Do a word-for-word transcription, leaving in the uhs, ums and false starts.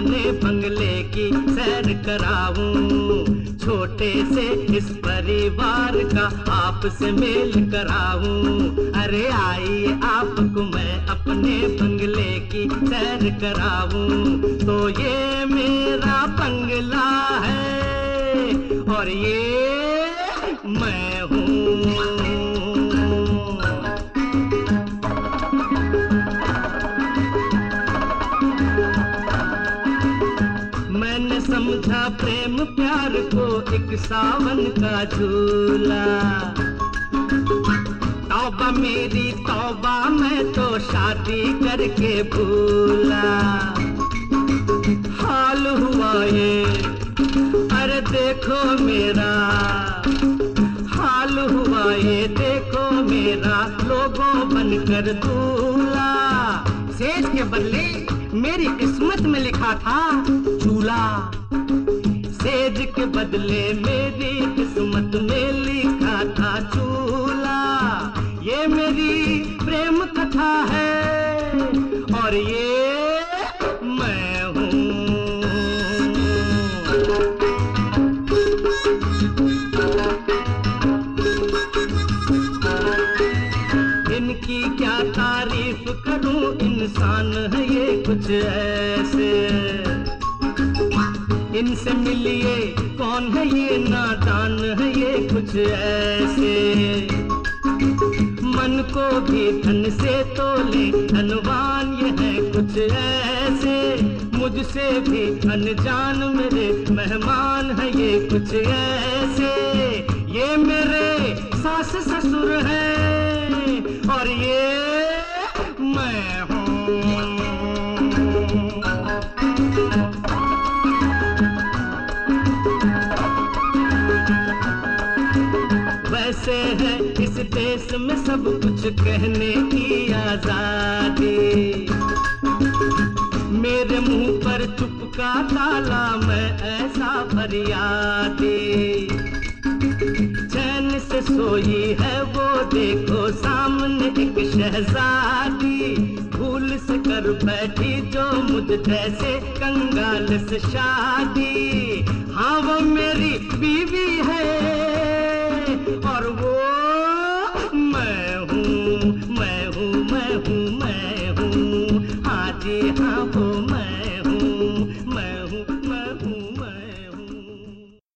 अपने बंगले की सैर कराऊं, छोटे से इस परिवार का आपसे मेल कराऊं। अरे आइए आपको मैं अपने बंगले की सैर कराऊं। तो ये मेरा बंगला है और ये मैं हूँ। मैंने समझा प्रेम प्यार को एक सावन का झूला। तौबा मेरी तौबा, मैं तो शादी करके भूला। हाल हुआ ये, अरे देखो मेरा हाल हुआ ये, देखो मेरा लोगों बनकर दूल्हा। सेज के बदले मेरी किस्मत में लिखा था चूल्हा, सेज के बदले मेरी किस्मत में लिखा था चूल्हा। ये मेरी प्रेम कथा है और ये मैं हूँ। इनकी क्या तारीफ करूं, इंसान है ये कुछ ऐसे। इनसे मिलिए कौन है ये नादान है ये कुछ ऐसे। मन को भी धन से तोले धनवान ये है कुछ ऐसे। मुझसे भी अनजान मेरे मेहमान है ये कुछ ऐसे। ये मेरे सास ससुर हैं और ये मैं हूँ। वैसे है इस देश में सब कुछ कहने की आजादी। मेरे मुंह पर चुपका ताला, मैं ऐसा फरियादी। चैन से सोई है वो देखो सामने एक शहजादी। भूल से कर बैठी जो मुझ जैसे कंगाल से शादी। हाँ वो मेरी बीवी